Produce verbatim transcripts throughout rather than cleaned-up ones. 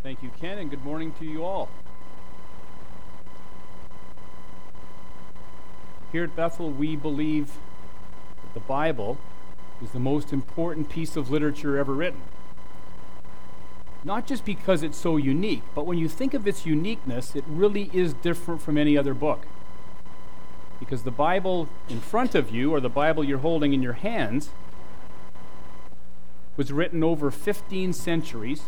Thank you, Ken, and good morning to you all. Here at Bethel, we believe that the Bible is the most important piece of literature ever written. Not just because it's so unique, but when you think of its uniqueness, it really is different from any other book. Because the Bible in front of you, or the Bible you're holding in your hands, was written over fifteen centuries,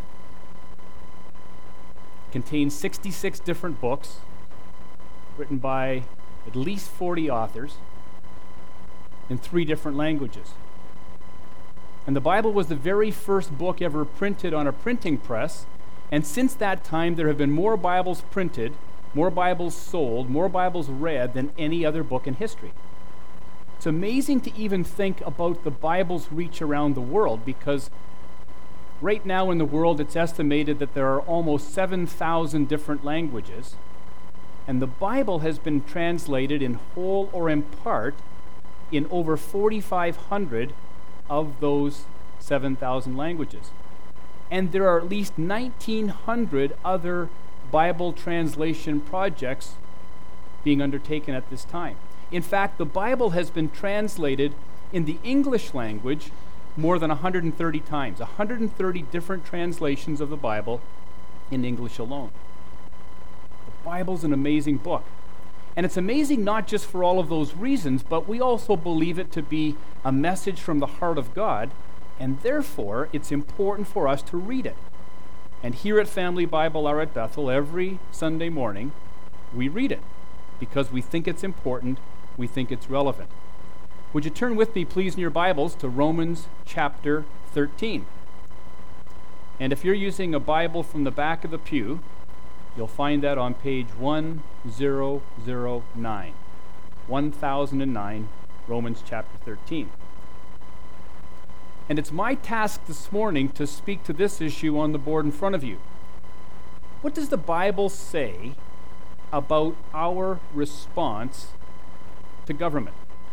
contains sixty-six different books, written by at least forty authors, in three different languages. And the Bible was the very first book ever printed on a printing press, and since that time there have been more Bibles printed, more Bibles sold, more Bibles read than any other book in history. It's amazing to even think about the Bible's reach around the world, because right now in the world it's estimated that there are almost seven thousand different languages, and the Bible has been translated in whole or in part in over forty-five hundred of those seven thousand languages. And there are at least nineteen hundred other Bible translation projects being undertaken at this time. In fact, the Bible has been translated in the English language more than one hundred thirty times, one hundred thirty different translations of the Bible in English alone. The Bible's an amazing book. And it's amazing not just for all of those reasons, but we also believe it to be a message from the heart of God, and therefore it's important for us to read it. And here at Family Bible Hour at Bethel, every Sunday morning, we read it because we think it's important, we think it's relevant. Would you turn with me, please, in your Bibles to Romans chapter thirteen. And if you're using a Bible from the back of the pew, you'll find that on page one thousand nine. one thousand nine, Romans chapter thirteen. And it's my task this morning to speak to this issue on the board in front of you. What does the Bible say about our response to government?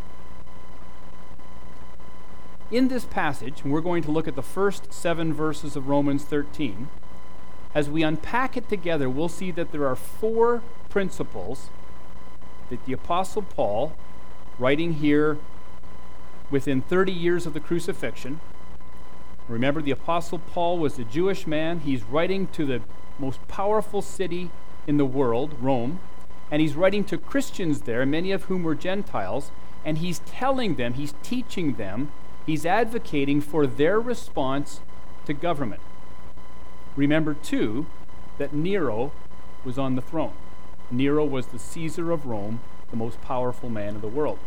In this passage, and we're going to look at the first seven verses of Romans thirteen, as we unpack it together, we'll see that there are four principles that the Apostle Paul, writing here within thirty years of the crucifixion. Remember, the Apostle Paul was a Jewish man. He's writing to the most powerful city in the world, Rome, and he's writing to Christians there, many of whom were Gentiles, and he's telling them, he's teaching them, he's advocating for their response to government. Remember, too, that Nero was on the throne. Nero was the Caesar of Rome, the most powerful man in the world.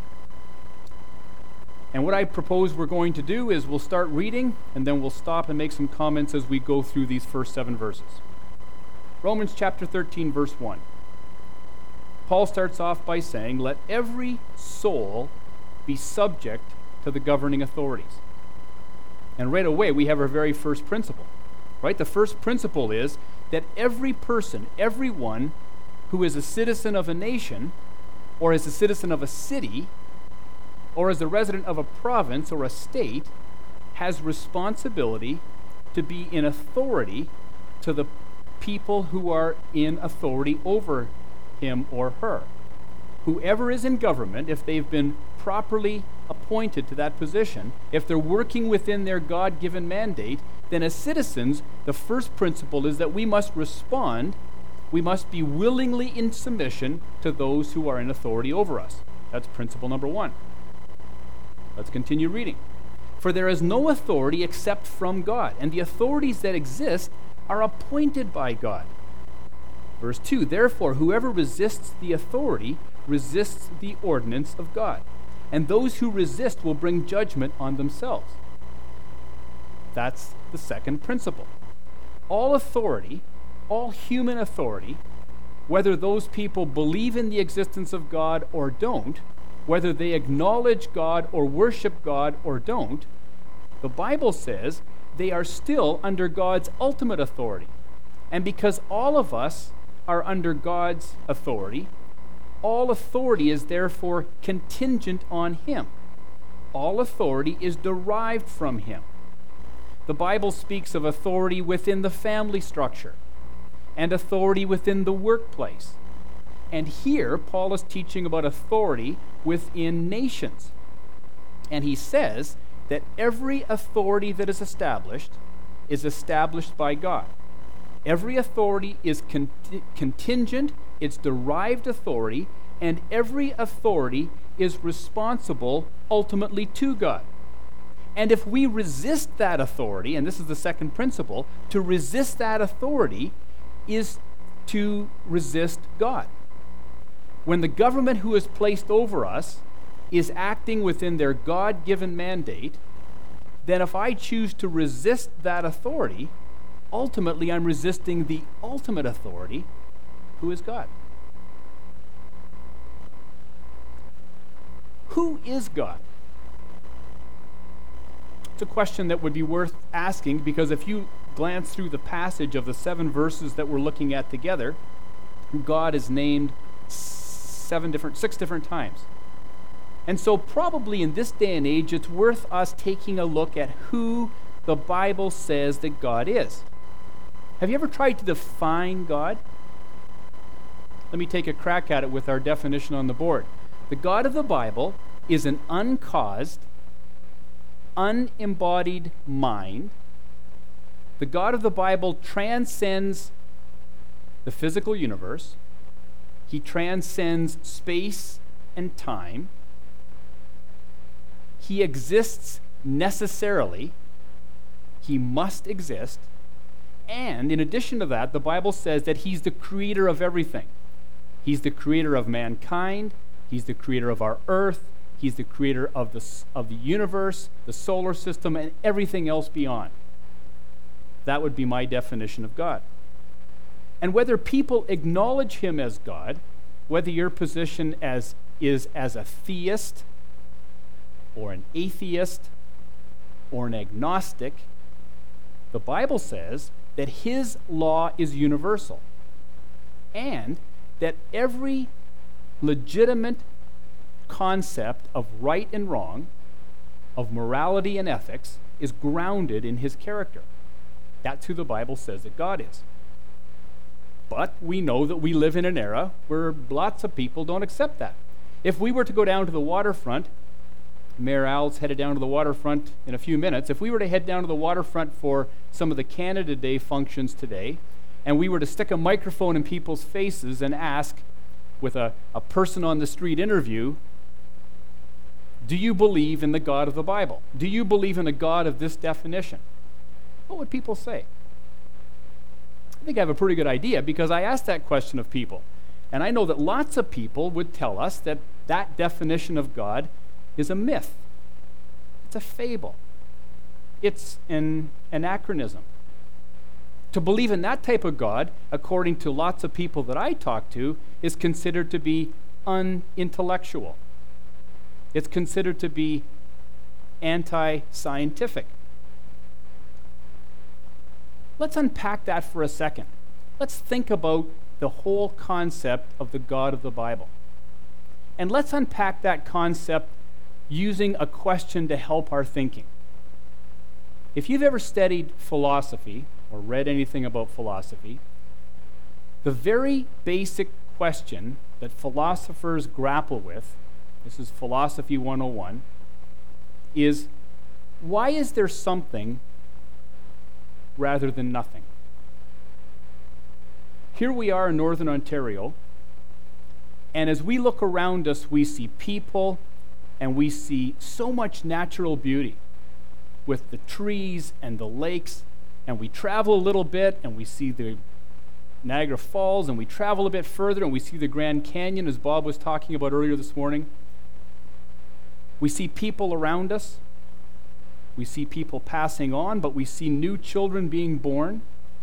And what I propose we're going to do is we'll start reading, and then we'll stop and make some comments as we go through these first seven verses. Romans chapter thirteen, verse one. Paul starts off by saying, "Let every soul be subject to the governing authorities." And right away, we have our very first principle. Right? The first principle is that every person, everyone who is a citizen of a nation, or is a citizen of a city, or is a resident of a province or a state, has responsibility to be in authority to the people who are in authority over him or her. Whoever is in government, if they've been properly appointed to that position, if they're working within their God-given mandate, then as citizens, the first principle is that we must respond, we must be willingly in submission to those who are in authority over us. That's principle number one. Let's continue reading. "For there is no authority except from God, and the authorities that exist are appointed by God." Verse two, "Therefore, whoever resists the authority resists the ordinance of God, and those who resist will bring judgment on themselves." That's the second principle. All authority, all human authority, whether those people believe in the existence of God or don't, whether they acknowledge God or worship God or don't, the Bible says they are still under God's ultimate authority. And because all of us are under God's authority, all authority is therefore contingent on Him. All authority is derived from Him. The Bible speaks of authority within the family structure and authority within the workplace. And here, Paul is teaching about authority within nations. And he says that every authority that is established is established by God. Every authority is con- contingent, it's derived authority, and every authority is responsible ultimately to God. And if we resist that authority, and this is the second principle, to resist that authority is to resist God. When the government who is placed over us is acting within their God-given mandate, then if I choose to resist that authority, ultimately I'm resisting the ultimate authority, who is God. Who is God? It's a question that would be worth asking, because if you glance through the passage of the seven verses that we're looking at together, God is named seven different, six different times. And so probably in this day and age, it's worth us taking a look at who the Bible says that God is. Have you ever tried to define God? Let me take a crack at it with our definition on the board. The God of the Bible is an uncaused, unembodied mind. The God of the Bible transcends the physical universe. He transcends space and time. He exists necessarily. He must exist. And in addition to that, the Bible says that he's the creator of everything. He's the creator of mankind. He's the creator of our earth. He's the creator of the, of the universe, the solar system, and everything else beyond. That would be my definition of God. And whether people acknowledge him as God, whether your position as is as a theist or an atheist or an agnostic, the Bible says that his law is universal and that every legitimate concept of right and wrong, of morality and ethics, is grounded in his character. That's who the Bible says that God is. But we know that we live in an era where lots of people don't accept that. If we were to go down to the waterfront, Mayor Al's headed down to the waterfront in a few minutes. If we were to head down to the waterfront for some of the Canada Day functions today, and we were to stick a microphone in people's faces and ask, with a, a person on the street interview, do you believe in the God of the Bible? Do you believe in a God of this definition? What would people say? I think I have a pretty good idea, because I asked that question of people. And I know that lots of people would tell us that that definition of God is a myth. It's a fable. It's an anachronism. To believe in that type of God, according to lots of people that I talk to, is considered to be unintellectual. It's considered to be anti-scientific. Let's unpack that for a second. Let's think about the whole concept of the God of the Bible. And let's unpack that concept using a question to help our thinking. If you've ever studied philosophy or read anything about philosophy, the very basic question that philosophers grapple with, this is Philosophy one oh one, is why is there something rather than nothing? Here we are in Northern Ontario, and as we look around us, we see people and we see so much natural beauty with the trees and the lakes, and we travel a little bit and we see the Niagara Falls, and we travel a bit further and we see the Grand Canyon, as Bob was talking about earlier this morning. We see people around us. We see people passing on, but we see new children being born.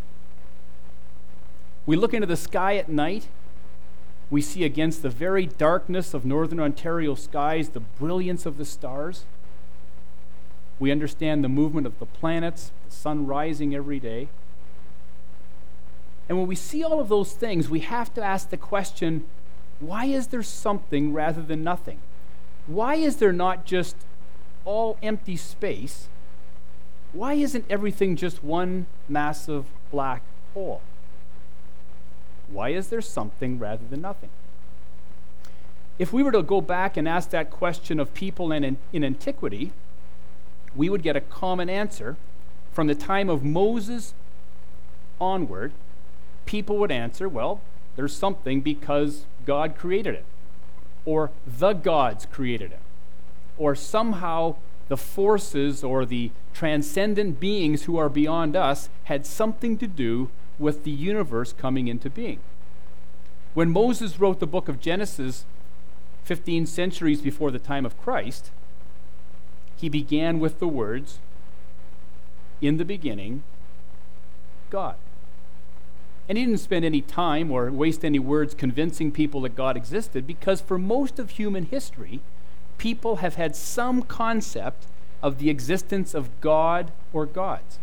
We look into the sky at night. We see against the very darkness of Northern Ontario skies the brilliance of the stars. We understand the movement of the planets, the sun rising every day. And when we see all of those things, we have to ask the question, why is there something rather than nothing? Why is there not just all empty space, why isn't everything just one massive black hole? Why is there something rather than nothing? If we were to go back and ask that question of people in, in antiquity, we would get a common answer. From the time of Moses onward, people would answer, well, there's something because God created it, or the gods created it, or somehow the forces or the transcendent beings who are beyond us had something to do with the universe coming into being. When Moses wrote the book of Genesis fifteen centuries before the time of Christ, he began with the words, "In the beginning, God." And he didn't spend any time or waste any words convincing people that God existed, because for most of human history, people have had some concept of the existence of God or gods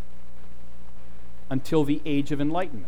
until the Age of Enlightenment.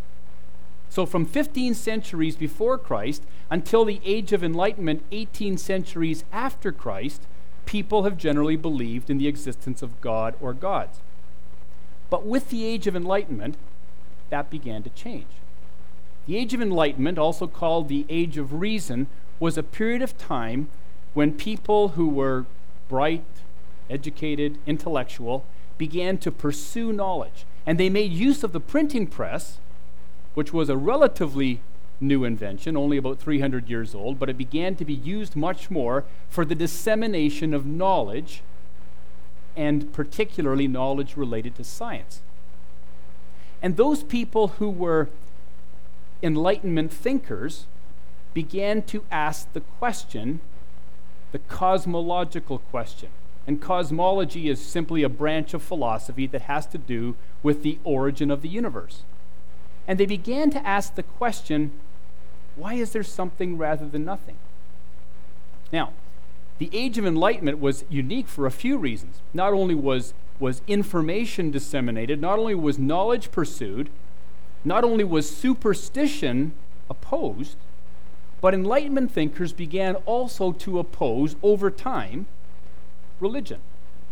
So from fifteen centuries before Christ until the Age of Enlightenment, eighteen centuries after Christ, people have generally believed in the existence of God or gods. But with the Age of Enlightenment, that began to change. The Age of Enlightenment, also called the Age of Reason, was a period of time when people who were bright, educated, intellectual, began to pursue knowledge. And they made use of the printing press, which was a relatively new invention, only about three hundred years old, but it began to be used much more for the dissemination of knowledge, and particularly knowledge related to science. And those people who were Enlightenment thinkers began to ask the question, the cosmological question. And cosmology is simply a branch of philosophy that has to do with the origin of the universe. And they began to ask the question, why is there something rather than nothing? Now, the Age of Enlightenment was unique for a few reasons. Not only was, was information disseminated, not only was knowledge pursued, not only was superstition opposed, but Enlightenment thinkers began also to oppose, over time, religion.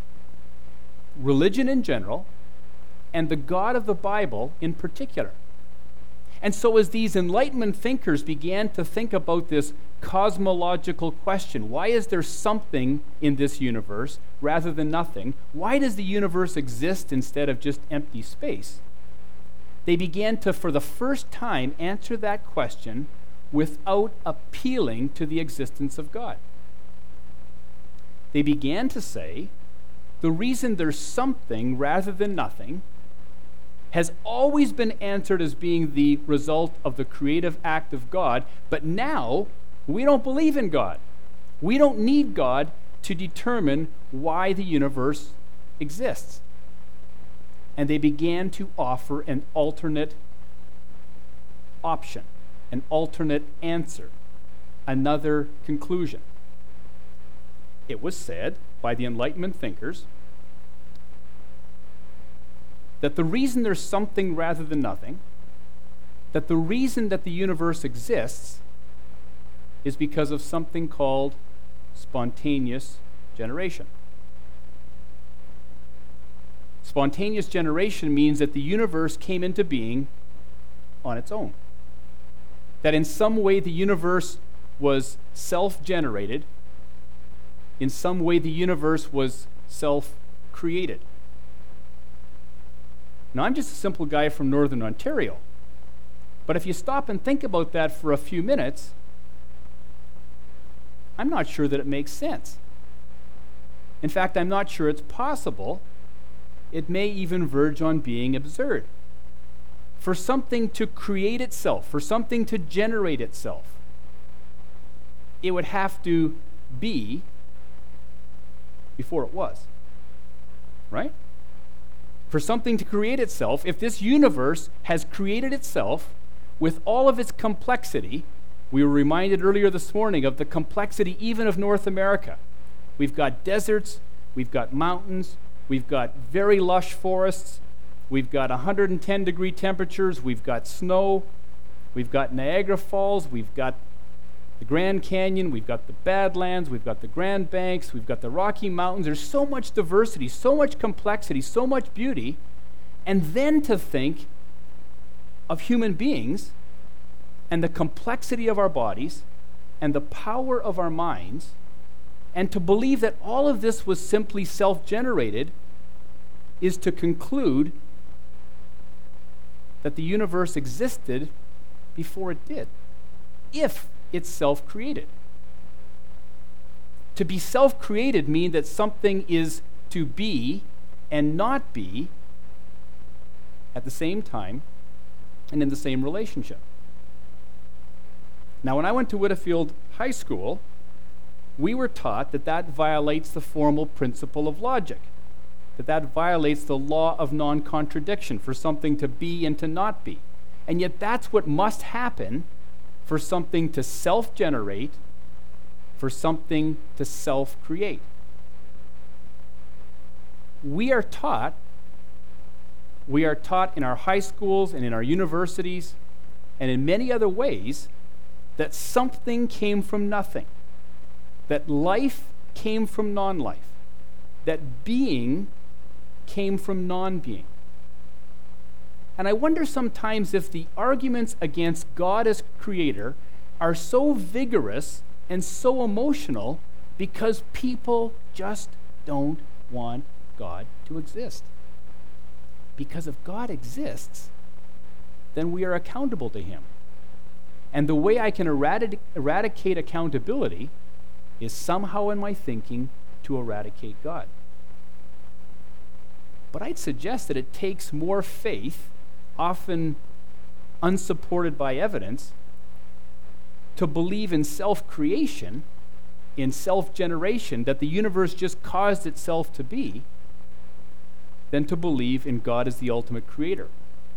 Religion in general, and the God of the Bible in particular. And so as these Enlightenment thinkers began to think about this cosmological question, why is there something in this universe rather than nothing? Why does the universe exist instead of just empty space? They began to, for the first time, answer that question without appealing to the existence of God. They began to say, the reason there's something rather than nothing has always been answered as being the result of the creative act of God, but now we don't believe in God. We don't need God to determine why the universe exists. And they began to offer an alternate option, an alternate answer, another conclusion. It was said by the Enlightenment thinkers that the reason there's something rather than nothing, that the reason that the universe exists is because of something called spontaneous generation. Spontaneous generation means that the universe came into being on its own. That in some way the universe was self-generated, in some way the universe was self-created. Now, I'm just a simple guy from Northern Ontario, but if you stop and think about that for a few minutes, I'm not sure that it makes sense. In fact, I'm not sure it's possible. It may even verge on being absurd. For something to create itself, for something to generate itself, it would have to be before it was, right? For something to create itself, if this universe has created itself with all of its complexity, we were reminded earlier this morning of the complexity even of North America. We've got deserts, we've got mountains, we've got very lush forests, we've got one hundred ten degree temperatures, we've got snow, we've got Niagara Falls, we've got the Grand Canyon, we've got the Badlands, we've got the Grand Banks, we've got the Rocky Mountains. There's so much diversity, so much complexity, so much beauty. And then to think of human beings and the complexity of our bodies and the power of our minds, and to believe that all of this was simply self-generated, is to conclude that the universe existed before it did, if it's self-created. To be self-created means that something is to be and not be at the same time and in the same relationship. Now, when I went to Whitfield High School, we were taught that that violates the formal principle of logic, that that violates the law of non-contradiction for something to be and to not be. And yet that's what must happen for something to self-generate, for something to self-create. We are taught, we are taught in our high schools and in our universities and in many other ways that something came from nothing, that life came from non-life, that being came from non-being. And I wonder sometimes if the arguments against God as creator are so vigorous and so emotional because people just don't want God to exist. Because if God exists, then we are accountable to him. And the way I can eradic- eradicate accountability is somehow in my thinking to eradicate God. But I'd suggest that it takes more faith, often unsupported by evidence, to believe in self-creation, in self-generation, that the universe just caused itself to be, than to believe in God as the ultimate creator.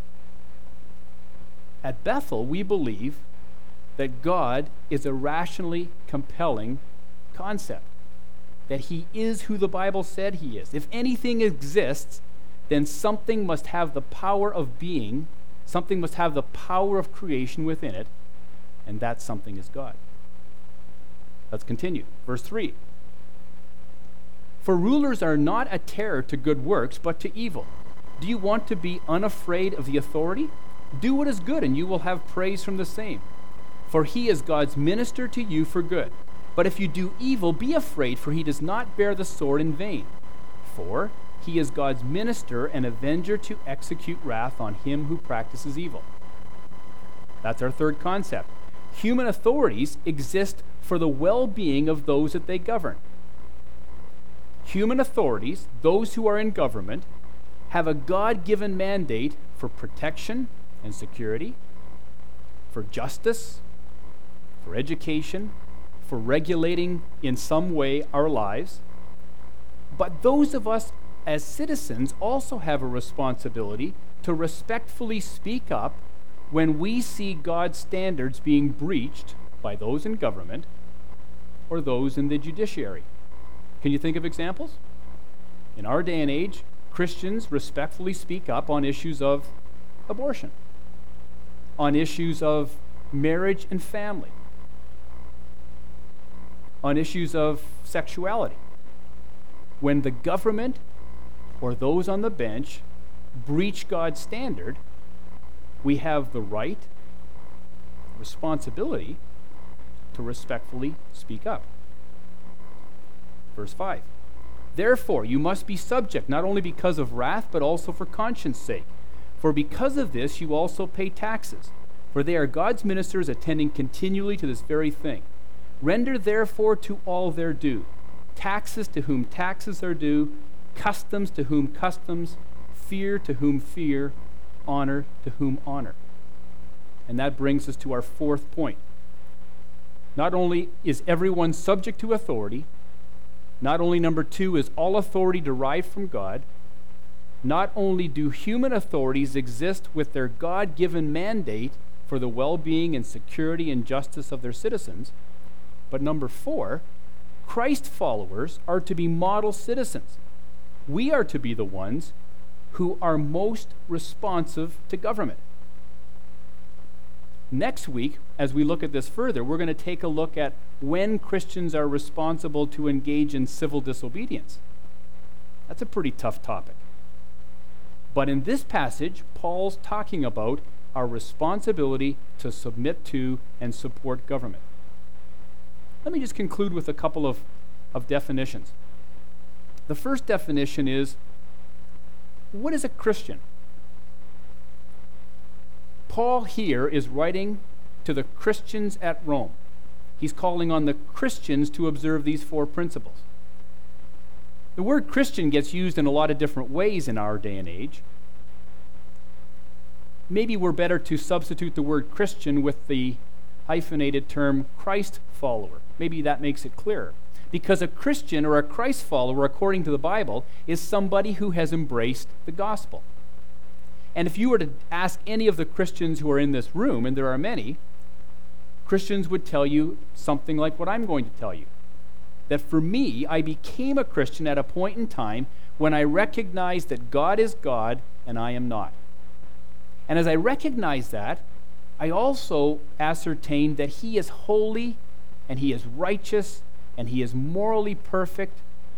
At Bethel, we believe that God is a rationally compelling concept, that he is who the Bible said he is. If anything exists, then something must have the power of being, something must have the power of creation within it, and that something is God. Let's continue. Verse three. For rulers are not a terror to good works, but to evil. Do you want to be unafraid of the authority? Do what is good, and you will have praise from the same. For he is God's minister to you for good. But if you do evil, be afraid, for he does not bear the sword in vain. For he is God's minister and avenger to execute wrath on him who practices evil. That's our third concept. Human authorities exist for the well-being of those that they govern. Human authorities, those who are in government, have a God-given mandate for protection and security, for justice, for education, for regulating in some way our lives. But those of us as citizens also have a responsibility to respectfully speak up when we see God's standards being breached by those in government or those in the judiciary. Can you think of examples? In our day and age, Christians respectfully speak up on issues of abortion, on issues of marriage and family, on issues of sexuality. When the government or those on the bench breach God's standard, we have the right, responsibility to respectfully speak up. Verse five. Therefore, you must be subject, not only because of wrath, but also for conscience sake. For because of this, you also pay taxes, for they are God's ministers attending continually to this very thing. Render therefore to all their due, taxes to whom taxes are due, customs to whom customs, fear to whom fear, honor to whom honor. And that brings us to our fourth point. Not only is everyone subject to authority, not only, number two, is all authority derived from God, not only do human authorities exist with their God-given mandate for the well-being and security and justice of their citizens, but number four, Christ followers are to be model citizens. We are to be the ones who are most responsive to government. Next week, as we look at this further, we're going to take a look at when Christians are responsible to engage in civil disobedience. That's a pretty tough topic. But in this passage, Paul's talking about our responsibility to submit to and support government. Let me just conclude with a couple of, of definitions. The first definition is, what is a Christian? Paul here is writing to the Christians at Rome. He's calling on the Christians to observe these four principles. The word Christian gets used in a lot of different ways in our day and age. Maybe we're better to substitute the word Christian with the hyphenated term Christ follower. Maybe that makes it clearer. Because a Christian or a Christ follower, according to the Bible, is somebody who has embraced the gospel. And if you were to ask any of the Christians who are in this room, and there are many, Christians would tell you something like what I'm going to tell you. That for me, I became a Christian at a point in time when I recognized that God is God and I am not. And as I recognized that, I also ascertained that He is holy and He is righteous and He is morally perfect.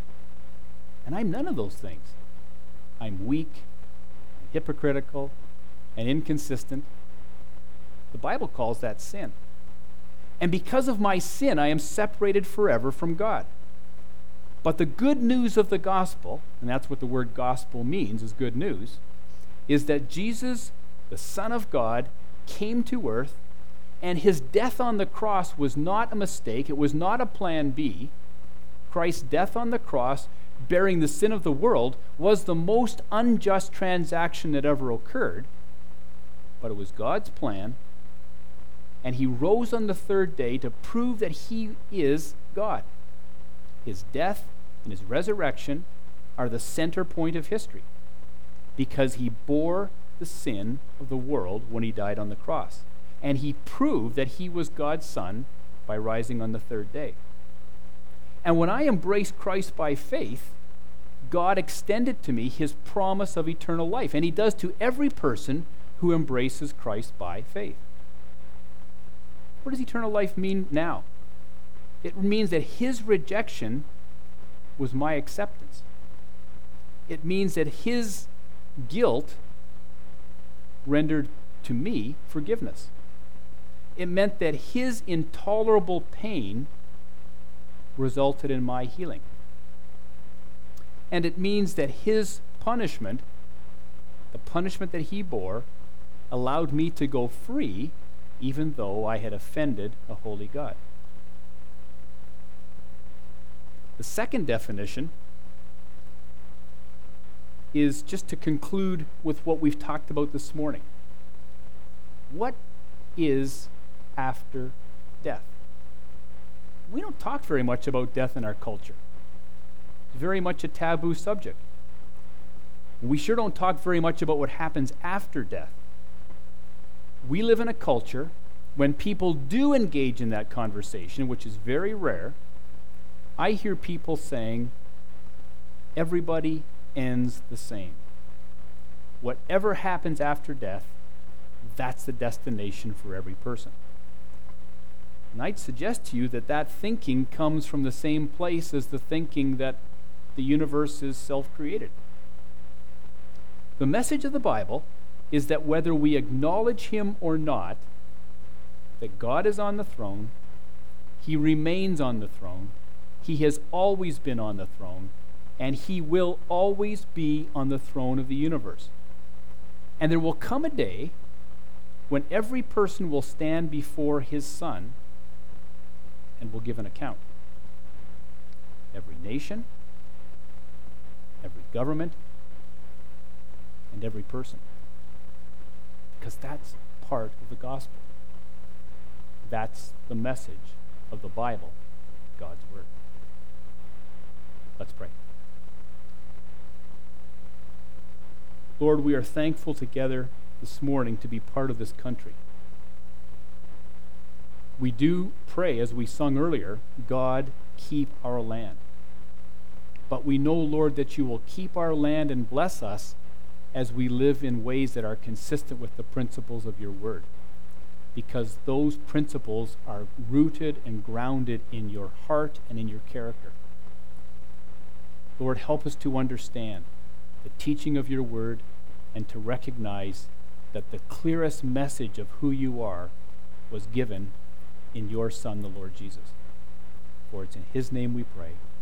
And I'm none of those things. I'm weak, and hypocritical, and inconsistent. The Bible calls that sin. And because of my sin, I am separated forever from God. But the good news of the gospel, and that's what the word gospel means, is good news, is that Jesus, the Son of God, came to earth, and His death on the cross was not a mistake. It was not a plan B. Christ's death on the cross, bearing the sin of the world, was the most unjust transaction that ever occurred. But it was God's plan, and He rose on the third day to prove that He is God. His death and His resurrection are the center point of history, because He bore the sin of the world when He died on the cross. And He proved that He was God's Son by rising on the third day. And when I embraced Christ by faith, God extended to me His promise of eternal life. And He does to every person who embraces Christ by faith. What does eternal life mean now? It means that His rejection was my acceptance. It means that His guilt rendered to me forgiveness. It meant that His intolerable pain resulted in my healing. And it means that His punishment, the punishment that He bore, allowed me to go free even though I had offended a holy God. The second definition is just to conclude with what we've talked about this morning. What is after death? We don't talk very much about death in our culture. It's very much a taboo subject. We sure don't talk very much about what happens after death. We live in a culture when people do engage in that conversation, which is very rare. I hear people saying, everybody ends the same. Whatever happens after death, that's the destination for every person. And I'd suggest to you that that thinking comes from the same place as the thinking that the universe is self-created. The message of the Bible is that whether we acknowledge Him or not, that God is on the throne, He remains on the throne, He has always been on the throne, and He will always be on the throne of the universe. And there will come a day when every person will stand before His Son and will give an account. Every nation, every government, and every person. Because that's part of the gospel. That's the message of the Bible, God's Word. Let's pray. Lord, we are thankful together this morning to be part of this country. We do pray, as we sung earlier, God, keep our land. But we know, Lord, that You will keep our land and bless us as we live in ways that are consistent with the principles of Your Word. because those principles are rooted and grounded in your heart and in your character. Lord, help us to understand the teaching of your word and to recognize that the clearest message of who you are was given in your Son, the Lord Jesus. For it's in his name we pray.